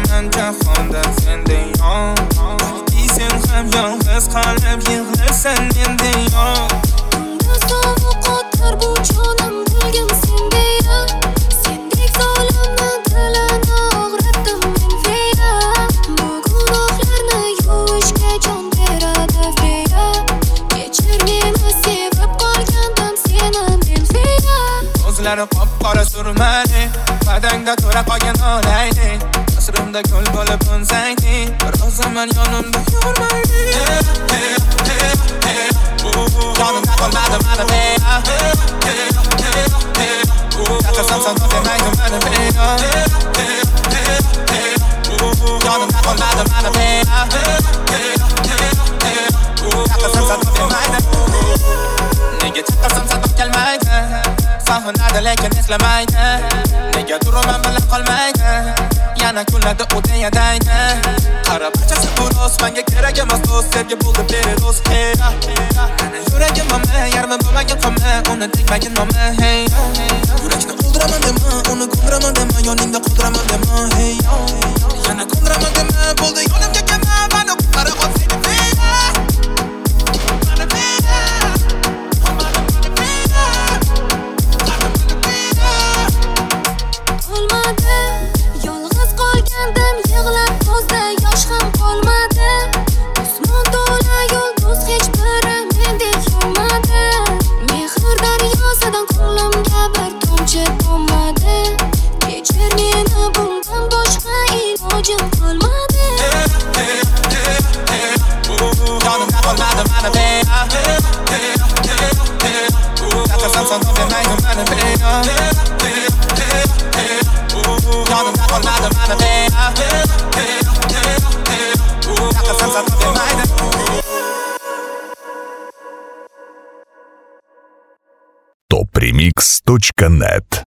man jahonda sendayam. Balki sen ham yolg'iz qolib yig'larsan menda yo'q. Tunda sovuq o'tar bu jonim bilgim sendeya. Sendek zolimni dilini og'ritdim men feya. Bu gunohlarni yuvishga jon beradi feya. Kechir meni sevib qolgandim seni men feya. Ko'zlari qop-qora surmali, badanga to'ra qolgan olayli. Asrimda ko'l bo'lib unsaydi, biroz zaman yonimda yurmaydi. Yonimda qolmadi mani beya. Chaqirsam san demaydi mani beya. Yonimda qolmadi mani beya. Chaqirsam san demaydi. Nega chaqirsam san kelmaydi? Sahunada lekin eslamaydi. Nega turaman bilan qolmaydi? Yana kunlarda o'tayadaydi. Qarab barchasi buroz menga kerak emas do'st. Sevgi bo'ldi beroz hera. Mana yuragim mama, yarmi bo'lmagan qolma. Uni tegmagin mama hey. Yurakni qoldiraman dema, uni qoldiraman dema, yoningda qoldiraman dema hey. Yana qoldiraman dema, bo'ldi yonimga kelma, mani qutqara ol seni feya. Yolg'iz qolgandim yig'lab ko'zda yosh ham qolmadi. Osmon to'la yulduz hech biri mendek yonmadi. Mehr daryosidan ko'nglimga bir tomchi tomadi. Kechir meni bundan boshqa ilojim qolmadi. Yonimda qolmadi mani beya. Chaqirsam san demaydi mani beya. Yonimda qolmadi mani beya. Chaqirsam san demaydi. topremix.net